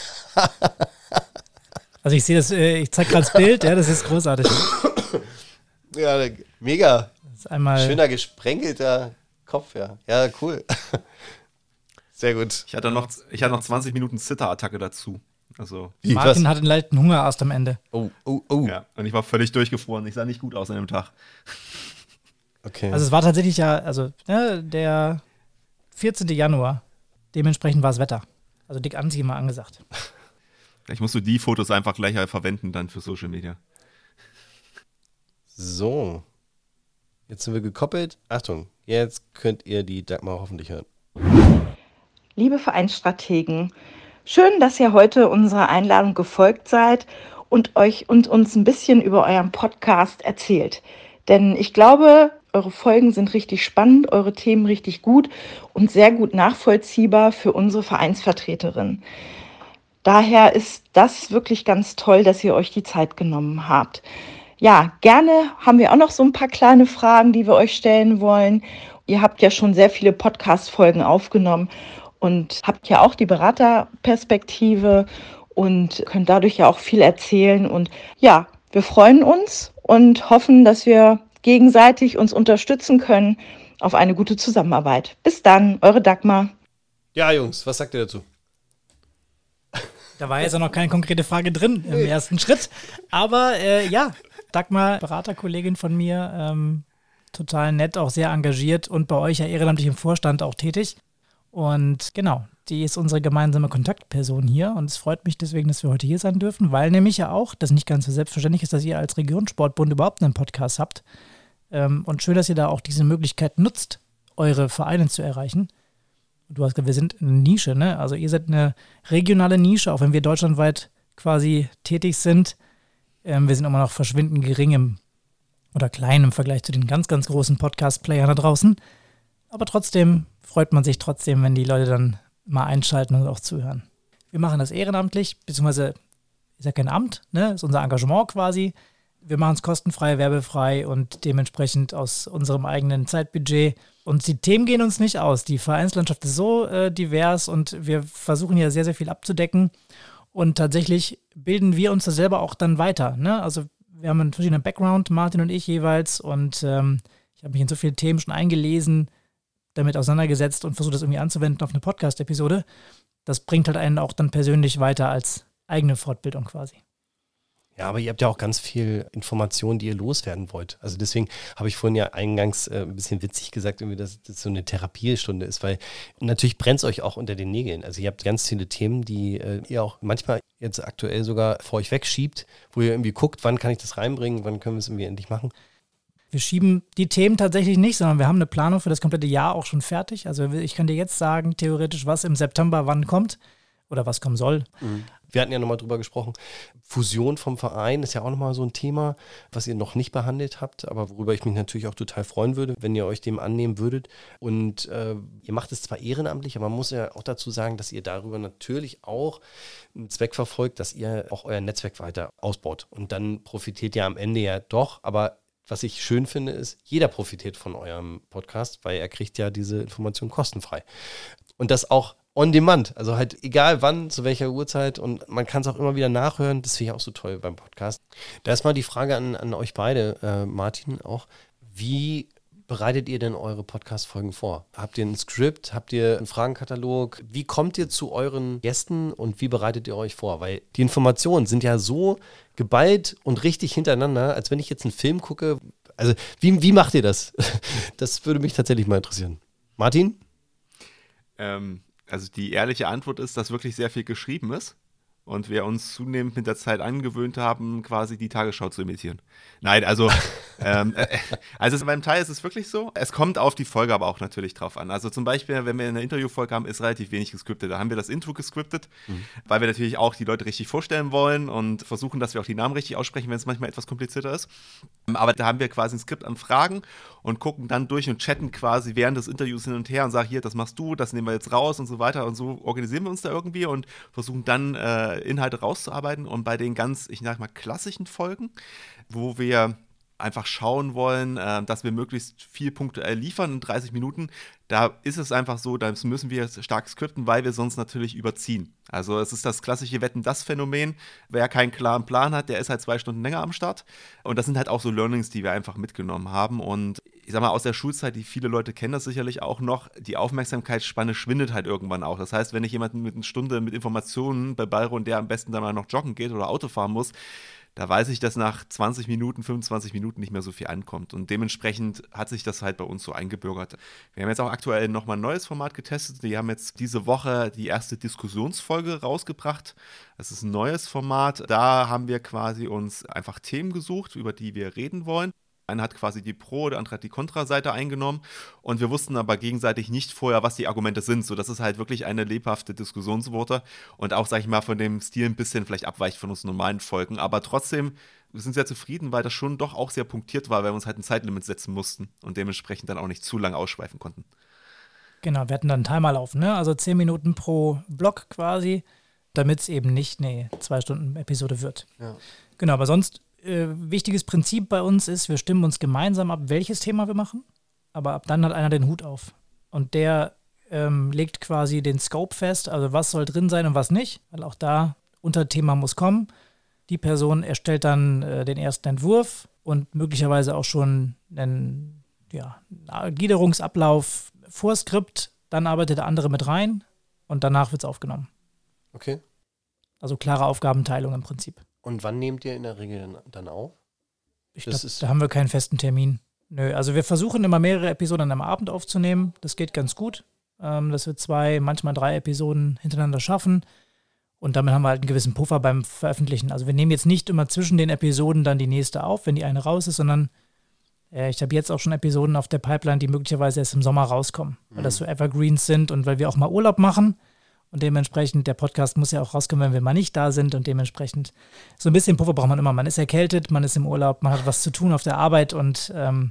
S3: Also ich sehe das, ich zeig gerade das Bild, ja, das ist großartig.
S2: Ja, mega.
S3: Das ist einmal
S2: Schöner gesprenkelter Kopf, ja. Ja, cool. Sehr gut.
S4: Ich hatte noch 20 Minuten Zitterattacke dazu. Also,
S2: Wie,
S3: Martin
S2: was?
S3: hat einen leichten Hungerast am Ende.
S2: Oh.
S4: ja. Und ich war völlig durchgefroren. Ich sah nicht gut aus an dem Tag.
S2: Okay.
S3: Also es war tatsächlich ja, also der 14. Januar, dementsprechend war das Wetter. Also dick anziehen mal angesagt.
S4: Vielleicht musst du die Fotos einfach gleich verwenden dann für Social Media.
S2: So. Jetzt sind wir gekoppelt. Achtung, jetzt könnt ihr die Dagmar hoffentlich hören.
S5: Liebe Vereinsstrategen, schön, dass ihr heute unserer Einladung gefolgt seid und uns ein bisschen über euren Podcast erzählt. Denn ich glaube, eure Folgen sind richtig spannend, eure Themen richtig gut und sehr gut nachvollziehbar für unsere Vereinsvertreterinnen. Daher ist das wirklich ganz toll, dass ihr euch die Zeit genommen habt. Ja, gerne haben wir auch noch so ein paar kleine Fragen, die wir euch stellen wollen. Ihr habt ja schon sehr viele Podcast-Folgen aufgenommen und habt ja auch die Beraterperspektive und könnt dadurch ja auch viel erzählen. Und ja, wir freuen uns und hoffen, dass wir gegenseitig uns unterstützen können auf eine gute Zusammenarbeit. Bis dann, eure Dagmar.
S2: Ja, Jungs, was sagt ihr dazu?
S3: Da war jetzt auch noch keine konkrete Frage drin im ersten Schritt. Aber ja, Dagmar, Beraterkollegin von mir, total nett, auch sehr engagiert und bei euch ja ehrenamtlich im Vorstand auch tätig. Und genau, die ist unsere gemeinsame Kontaktperson hier und es freut mich deswegen, dass wir heute hier sein dürfen, weil nämlich ja auch, das nicht ganz so selbstverständlich ist, dass ihr als Regionssportbund überhaupt einen Podcast habt. Und schön, dass ihr da auch diese Möglichkeit nutzt, eure Vereine zu erreichen. Du hast gesagt, wir sind eine Nische, ne? Also ihr seid eine regionale Nische, auch wenn wir deutschlandweit quasi tätig sind. Wir sind immer noch verschwindend gering oder klein im Vergleich zu den ganz, ganz großen Podcast-Playern da draußen. Aber trotzdem freut man sich trotzdem, wenn die Leute dann mal einschalten und auch zuhören. Wir machen das ehrenamtlich, beziehungsweise ist ja kein Amt, ne? Ist unser Engagement quasi. Wir machen es kostenfrei, werbefrei und dementsprechend aus unserem eigenen Zeitbudget. Und die Themen gehen uns nicht aus. Die Vereinslandschaft ist so divers und wir versuchen ja sehr, sehr viel abzudecken. Und tatsächlich bilden wir uns da selber auch dann weiter. Ne? Also wir haben einen verschiedenen Background, Martin und ich jeweils. Und ich habe mich in so viele Themen schon eingelesen, damit auseinandergesetzt und versucht, das irgendwie anzuwenden auf eine Podcast-Episode. Das bringt halt einen auch dann persönlich weiter als eigene Fortbildung quasi.
S2: Ja, aber ihr habt ja auch ganz viel Informationen, die ihr loswerden wollt. Also deswegen habe ich vorhin ja eingangs ein bisschen witzig gesagt, irgendwie, dass das so eine Therapiestunde ist, weil natürlich brennt es euch auch unter den Nägeln. Also ihr habt ganz viele Themen, die ihr auch manchmal jetzt aktuell sogar vor euch wegschiebt, wo ihr irgendwie guckt, wann kann ich das reinbringen, wann können wir es irgendwie endlich machen.
S3: Wir schieben die Themen tatsächlich nicht, sondern wir haben eine Planung für das komplette Jahr auch schon fertig. Also ich kann dir jetzt sagen, theoretisch, was im September wann kommt oder was kommen soll.
S2: Wir hatten ja nochmal drüber gesprochen. Fusion vom Verein ist ja auch nochmal so ein Thema, was ihr noch nicht behandelt habt, aber worüber ich mich natürlich auch total freuen würde, wenn ihr euch dem annehmen würdet. Und ihr macht es zwar ehrenamtlich, aber man muss ja auch dazu sagen, dass ihr darüber natürlich auch einen Zweck verfolgt, dass ihr auch euer Netzwerk weiter ausbaut. Und dann profitiert ihr am Ende ja doch, aber was ich schön finde, ist, jeder profitiert von eurem Podcast, weil er kriegt ja diese Information kostenfrei. Und das auch on demand, also halt egal wann, zu welcher Uhrzeit und man kann es auch immer wieder nachhören, das finde ich auch so toll beim Podcast. Da ist mal die Frage an euch beide, Martin auch, wie bereitet ihr denn eure Podcast-Folgen vor? Habt ihr ein Skript, habt ihr einen Fragenkatalog? Wie kommt ihr zu euren Gästen und wie bereitet ihr euch vor? Weil die Informationen sind ja so geballt und richtig hintereinander, als wenn ich jetzt einen Film gucke. Also wie macht ihr das? Das würde mich tatsächlich mal interessieren. Martin?
S4: Also die ehrliche Antwort ist, dass wirklich sehr viel geschrieben ist und wir uns zunehmend mit der Zeit angewöhnt haben, quasi die Tagesschau zu imitieren. Nein, also beim Teil ist es wirklich so. Es kommt auf die Folge aber auch natürlich drauf an. Also zum Beispiel, wenn wir eine Interviewfolge haben, ist relativ wenig gescriptet. Da haben wir das Intro gescriptet, weil wir natürlich auch die Leute richtig vorstellen wollen und versuchen, dass wir auch die Namen richtig aussprechen, wenn es manchmal etwas komplizierter ist. Aber da haben wir quasi ein Skript an Fragen und gucken dann durch und chatten quasi während des Interviews hin und her und sagen, hier, das machst du, das nehmen wir jetzt raus und so weiter. Und so organisieren wir uns da irgendwie und versuchen dann Inhalte rauszuarbeiten. Und bei den ganz, ich sag mal, klassischen Folgen, wo wir einfach schauen wollen, dass wir möglichst viel punktuell liefern in 30 Minuten, da ist es einfach so, da müssen wir stark skripten, weil wir sonst natürlich überziehen. Also es ist das klassische Wetten-das-Phänomen. Wer keinen klaren Plan hat, der ist halt 2 Stunden länger am Start. Und das sind halt auch so Learnings, die wir einfach mitgenommen haben. Und ich sag mal, aus der Schulzeit, die viele Leute kennen das sicherlich auch noch, die Aufmerksamkeitsspanne schwindet halt irgendwann auch. Das heißt, wenn ich jemanden mit einer Stunde mit Informationen bebalre und der am besten dann mal noch joggen geht oder Auto fahren muss, da weiß ich, dass nach 20 Minuten, 25 Minuten nicht mehr so viel ankommt. Und dementsprechend hat sich das halt bei uns so eingebürgert. Wir haben jetzt auch aktuell nochmal ein neues Format getestet. Die haben jetzt diese Woche die erste Diskussionsfolge rausgebracht. Das ist ein neues Format. Da haben wir quasi uns einfach Themen gesucht, über die wir reden wollen. Einer hat quasi die Pro-, der andere hat die Kontra-Seite eingenommen und wir wussten aber gegenseitig nicht vorher, was die Argumente sind, sodass es halt wirklich eine lebhafte Diskussion wurde und auch, sag ich mal, von dem Stil ein bisschen vielleicht abweicht von unseren normalen Folgen, aber trotzdem, wir sind sehr zufrieden, weil das schon doch auch sehr punktiert war, weil wir uns halt ein Zeitlimit setzen mussten und dementsprechend dann auch nicht zu lang ausschweifen konnten.
S3: Genau, wir hatten dann einen Timer laufen, ne? Also 10 Minuten pro Block quasi, damit es eben nicht eine 2-Stunden-Episode wird. Ja. Genau, aber sonst wichtiges Prinzip bei uns ist, wir stimmen uns gemeinsam ab, welches Thema wir machen, aber ab dann hat einer den Hut auf. Und der legt quasi den Scope fest, also was soll drin sein und was nicht, weil auch da Unterthema muss kommen. Die Person erstellt dann den ersten Entwurf und möglicherweise auch schon einen Gliederungsablauf, Vorskript, dann arbeitet der andere mit rein und danach wird es aufgenommen.
S2: Okay.
S3: Also klare Aufgabenteilung im Prinzip.
S2: Und wann nehmt ihr in der Regel dann auf?
S3: Ich glaube, da haben wir keinen festen Termin. Nö, also wir versuchen immer mehrere Episoden am Abend aufzunehmen. Das geht ganz gut. Dass wir 2, manchmal 3 Episoden hintereinander schaffen. Und damit haben wir halt einen gewissen Puffer beim Veröffentlichen. Also wir nehmen jetzt nicht immer zwischen den Episoden dann die nächste auf, wenn die eine raus ist, sondern ich habe jetzt auch schon Episoden auf der Pipeline, die möglicherweise erst im Sommer rauskommen. Weil das so Evergreens sind und weil wir auch mal Urlaub machen. Und dementsprechend, der Podcast muss ja auch rauskommen, wenn wir mal nicht da sind. Und dementsprechend, so ein bisschen Puffer braucht man immer. Man ist erkältet, man ist im Urlaub, man hat was zu tun auf der Arbeit. Und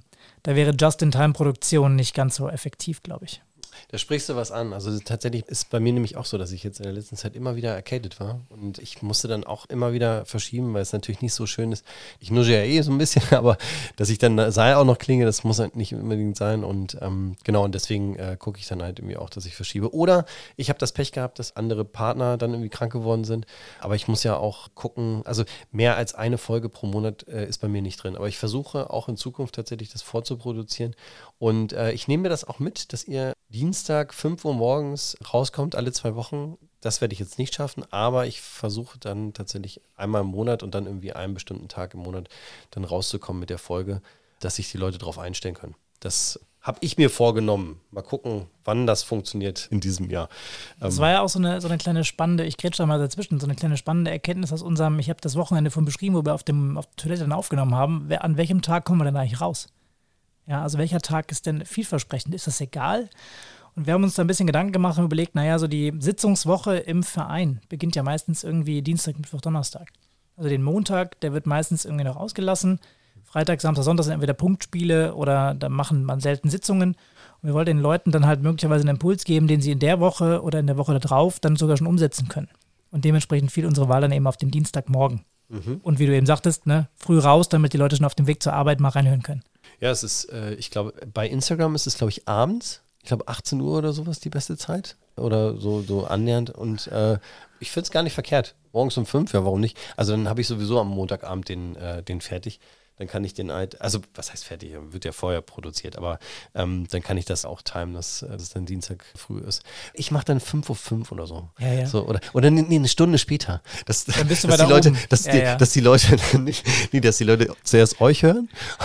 S3: da wäre Just-in-Time-Produktion nicht ganz so effektiv, glaube ich.
S2: Da sprichst du was an. Also tatsächlich ist bei mir nämlich auch so, dass ich jetzt in der letzten Zeit immer wieder erkältet war. Und ich musste dann auch immer wieder verschieben, weil es natürlich nicht so schön ist. Ich nusche ja eh so ein bisschen, aber dass ich dann Seil auch noch klinge, das muss halt nicht unbedingt sein. Und genau, und deswegen gucke ich dann halt irgendwie auch, dass ich verschiebe. Oder ich habe das Pech gehabt, dass andere Partner dann irgendwie krank geworden sind. Aber ich muss ja auch gucken, also mehr als eine Folge pro Monat ist bei mir nicht drin. Aber ich versuche auch in Zukunft tatsächlich das vorzuproduzieren. Und ich nehme mir das auch mit, dass ihr Dienstag 5 Uhr morgens rauskommt, alle 2 Wochen. Das werde ich jetzt nicht schaffen, aber ich versuche dann tatsächlich einmal im Monat und dann irgendwie einen bestimmten Tag im Monat dann rauszukommen mit der Folge, dass sich die Leute darauf einstellen können. Das habe ich mir vorgenommen. Mal gucken, wann das funktioniert in diesem Jahr.
S3: Das war ja auch so eine kleine spannende, ich grätsche da mal dazwischen, so eine kleine spannende Erkenntnis aus unserem, ich habe das Wochenende von beschrieben, wo wir auf der Toilette dann aufgenommen haben. An welchem Tag kommen wir denn eigentlich raus? Ja, also welcher Tag ist denn vielversprechend? Ist das egal? Und wir haben uns da ein bisschen Gedanken gemacht und überlegt, naja, so die Sitzungswoche im Verein beginnt ja meistens irgendwie Dienstag, Mittwoch, Donnerstag. Also den Montag, der wird meistens irgendwie noch ausgelassen. Freitag, Samstag, Sonntag sind entweder Punktspiele oder da machen man selten Sitzungen. Und wir wollten den Leuten dann halt möglicherweise einen Impuls geben, den sie in der Woche oder in der Woche darauf dann sogar schon umsetzen können. Und dementsprechend fiel unsere Wahl dann eben auf den Dienstagmorgen. Und wie du eben sagtest, ne, früh raus, damit die Leute schon auf dem Weg zur Arbeit mal reinhören können.
S2: Ja, es ist, ich glaube, bei Instagram ist es, glaube ich, abends. Ich glaube, 18 Uhr oder sowas die beste Zeit. Oder so annähernd. Und ich finde es gar nicht verkehrt. Morgens um 5, ja, warum nicht? Also dann habe ich sowieso am Montagabend den fertig. Dann kann ich den halt, also was heißt fertig? Wird ja vorher produziert, aber dann kann ich das auch timen, dass es dann Dienstag früh ist. Ich mache dann 5:05 Uhr oder so.
S3: Ja, ja.
S2: So oder nee, eine Stunde später.
S3: Dann bist du
S2: dass
S3: weiter
S2: die Leute,
S3: oben.
S2: dass die Leute nicht, dass die Leute zuerst euch hören.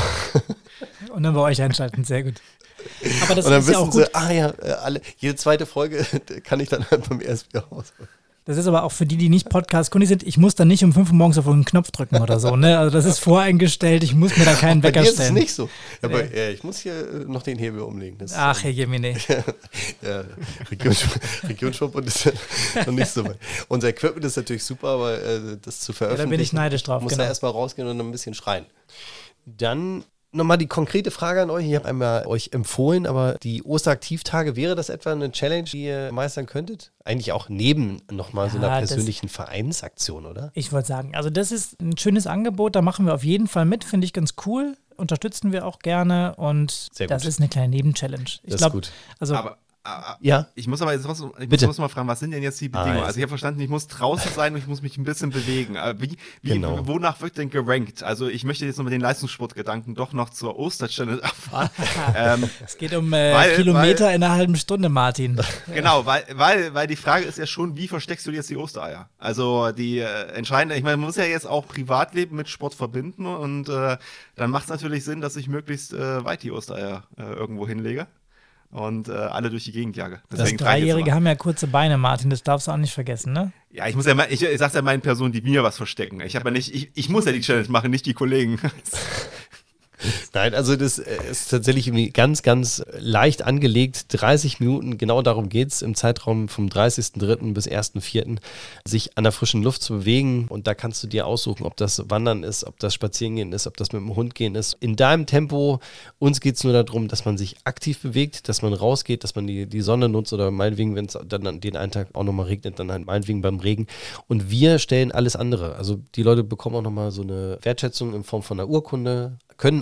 S3: Und dann bei euch einschalten, sehr gut. Aber das
S2: und dann
S3: ist ja auch gut.
S2: Sie, jede zweite Folge kann ich dann halt beim ESP rausholen.
S3: Das ist aber auch für die nicht Podcast-kundig sind, ich muss dann nicht um 5 Uhr morgens auf einen Knopf drücken oder so, ne? Also das ist voreingestellt, ich muss mir da keinen Wecker stellen.
S2: Das ist nicht so. Aber ich muss hier noch den Hebel umlegen. Das
S3: Ach, Herr Jemine.
S2: Ja, Regionsverbund ist noch nicht so weit. Unser Equipment ist natürlich super, aber das zu veröffentlichen,
S3: da bin ich neidisch drauf.
S2: muss da erstmal rausgehen und ein bisschen schreien. Dann nochmal die konkrete Frage an euch. Ich habe einmal euch empfohlen, aber die Osteraktivtage, wäre das etwa eine Challenge, die ihr meistern könntet? Eigentlich auch neben nochmal so einer persönlichen Vereinsaktion, oder?
S3: Ich wollte sagen, also das ist ein schönes Angebot, da machen wir auf jeden Fall mit, finde ich ganz cool, unterstützen wir auch gerne und das ist eine kleine Nebenchallenge. Ich glaube, also
S4: ja. Ich muss aber jetzt muss mal fragen, was sind denn jetzt die Bedingungen? Also ich habe verstanden, ich muss draußen sein und ich muss mich ein bisschen bewegen. Wonach wird denn gerankt? Also ich möchte jetzt noch mit den Leistungssportgedanken doch noch zur Oster-Challenge erfahren.
S3: Es geht um Kilometer in einer halben Stunde, Martin.
S4: Genau, weil die Frage ist ja schon, wie versteckst du jetzt die Ostereier? Also die entscheidende, ich meine, man muss ja jetzt auch Privatleben mit Sport verbinden und dann macht es natürlich Sinn, dass ich möglichst weit die Ostereier irgendwo hinlege. Und alle durch die Gegend jage.
S3: Deswegen das Dreijährige haben ja kurze Beine, Martin, das darfst du auch nicht vergessen, ne?
S4: Ja, ich sag's ja meinen Personen, die mir was verstecken. Ich muss ja die Challenge machen, nicht die Kollegen.
S2: Nein, also das ist tatsächlich irgendwie ganz, ganz leicht angelegt. 30 Minuten, genau darum geht es im Zeitraum vom 30.03. bis 1.04. sich an der frischen Luft zu bewegen. Und da kannst du dir aussuchen, ob das Wandern ist, ob das Spazierengehen ist, ob das mit dem Hund gehen ist. In deinem Tempo. Uns geht es nur darum, dass man sich aktiv bewegt, dass man rausgeht, dass man die Sonne nutzt oder meinetwegen, wenn es dann den einen Tag auch nochmal regnet, dann halt meinetwegen beim Regen. Und wir stellen alles andere. Also die Leute bekommen auch nochmal so eine Wertschätzung in Form von einer Urkunde, können auch noch mitmachen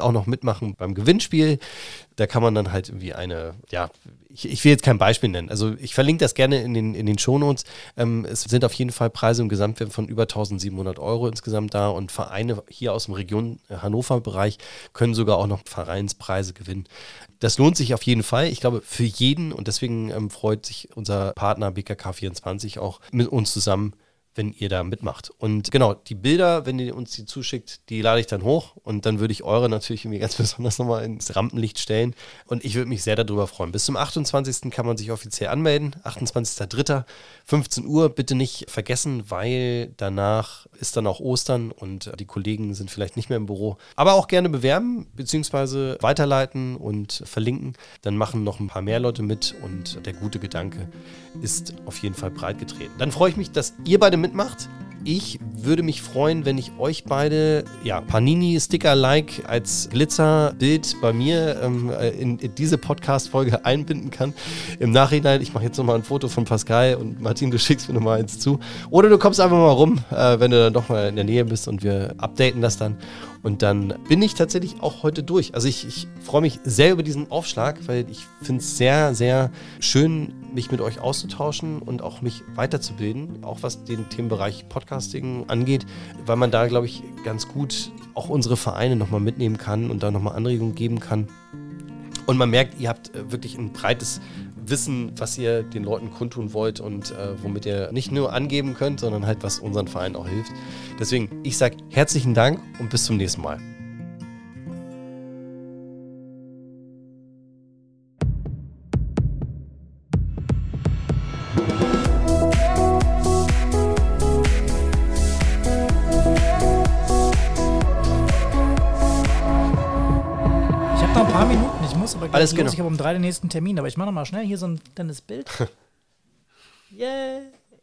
S2: mitmachen beim Gewinnspiel. Da kann man dann halt irgendwie ich will jetzt kein Beispiel nennen. Also ich verlinke das gerne in den Shownotes. Es sind auf jeden Fall Preise im Gesamtwert von über 1.700 € insgesamt da und Vereine hier aus dem Region Hannover-Bereich können sogar auch noch Vereinspreise gewinnen. Das lohnt sich auf jeden Fall. Ich glaube, für jeden und deswegen freut sich unser Partner BKK24 auch mit uns zusammen, wenn ihr da mitmacht. Und genau, die Bilder, wenn ihr uns die zuschickt, die lade ich dann hoch und dann würde ich eure natürlich irgendwie ganz besonders nochmal ins Rampenlicht stellen und ich würde mich sehr darüber freuen. Bis zum 28. kann man sich offiziell anmelden, 28.03., 15 Uhr, bitte nicht vergessen, weil danach ist dann auch Ostern und die Kollegen sind vielleicht nicht mehr im Büro. Aber auch gerne bewerben, beziehungsweise weiterleiten und verlinken. Dann machen noch ein paar mehr Leute mit und der gute Gedanke ist auf jeden Fall breit getreten. Dann freue ich mich, dass ihr beide mitmacht. Ich würde mich freuen, wenn ich euch beide Panini-Sticker-like als Glitzerbild bei mir in diese Podcast-Folge einbinden kann. Im Nachhinein, ich mache jetzt nochmal ein Foto von Pascal und Martin, du schickst mir nochmal eins zu. Oder du kommst einfach mal rum, wenn du dann doch mal in der Nähe bist und wir updaten das dann. Und dann bin ich tatsächlich auch heute durch. Also ich freue mich sehr über diesen Aufschlag, weil ich finde es sehr, sehr schön, mich mit euch auszutauschen und auch mich weiterzubilden, auch was den Themenbereich Podcasting angeht, weil man da, glaube ich, ganz gut auch unsere Vereine nochmal mitnehmen kann und da nochmal Anregungen geben kann. Und man merkt, ihr habt wirklich ein breites Wissen, was ihr den Leuten kundtun wollt und womit ihr nicht nur angeben könnt, sondern halt, was unseren Verein auch hilft. Deswegen, ich sage herzlichen Dank und bis zum nächsten Mal.
S3: Alles genau. Ich habe um 3 den nächsten Termin, aber ich mache noch mal schnell hier so ein kleines Bild. Yeah.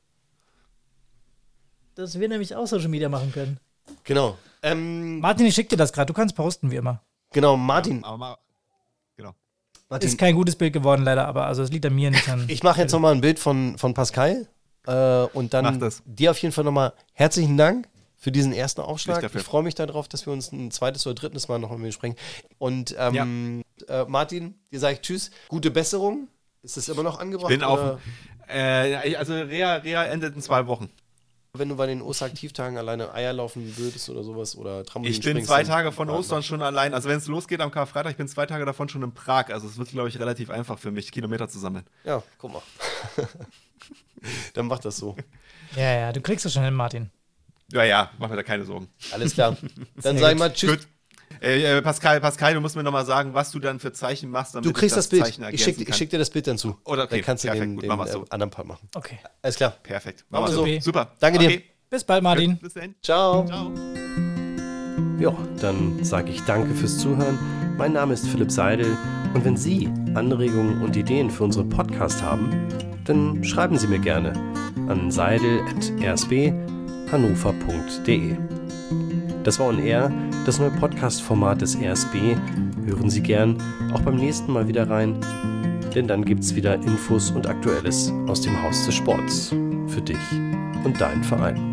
S3: Das wir nämlich auch Social Media machen können.
S2: Genau.
S3: Martin, ich schicke dir das gerade. Du kannst posten, wie immer.
S2: Genau, Martin.
S4: Genau.
S3: Martin. Ist kein gutes Bild geworden, leider, aber also es liegt an mir nicht an.
S2: Ich mache jetzt nochmal ein Bild von Pascal und dann dir auf jeden Fall nochmal herzlichen Dank für diesen ersten Aufschlag. Ich freue mich darauf, dass wir uns ein zweites oder drittes Mal noch mit mir sprechen. Und Martin, dir sage ich Tschüss. Gute Besserung. Ist das immer noch angebracht?
S4: Ich bin also Reha endet in 2 Wochen.
S2: Wenn du bei den Osteraktivtagen alleine Eier laufen würdest oder sowas oder Trampolin
S4: springst. Ich bin 2 Tage von Ostern schon allein. Also wenn es losgeht am Karfreitag, ich bin 2 Tage davon schon in Prag. Also es wird, glaube ich, relativ einfach für mich, Kilometer zu sammeln.
S2: Ja, guck mal. Dann mach das so.
S3: Ja, du kriegst es schon hin, Martin.
S4: Ja, mach mir da keine Sorgen.
S2: Alles klar. Dann sag ich mal Tschüss. Gut.
S4: Pascal, du musst mir nochmal sagen, was du dann für Zeichen machst, damit
S2: du kriegst das Bild.
S4: Zeichen
S2: Ich schick dir das Bild dann zu.
S4: Oder okay,
S2: dann kannst
S4: perfekt,
S2: du den
S4: so.
S2: anderen Part machen.
S3: Okay.
S2: Alles klar.
S4: Perfekt.
S2: Machen wir so.
S4: Super.
S2: Danke dir.
S3: Bis bald, Martin.
S4: Bis dann.
S2: Ciao. Ja, dann sage ich danke fürs Zuhören. Mein Name ist Philipp Seidel und wenn Sie Anregungen und Ideen für unseren Podcast haben, dann schreiben Sie mir gerne an seidel@rsbhannover.de. Das war On Air, das neue Podcast-Format des RSB. Hören Sie gern auch beim nächsten Mal wieder rein, denn dann gibt's wieder Infos und Aktuelles aus dem Haus des Sports für dich und deinen Verein.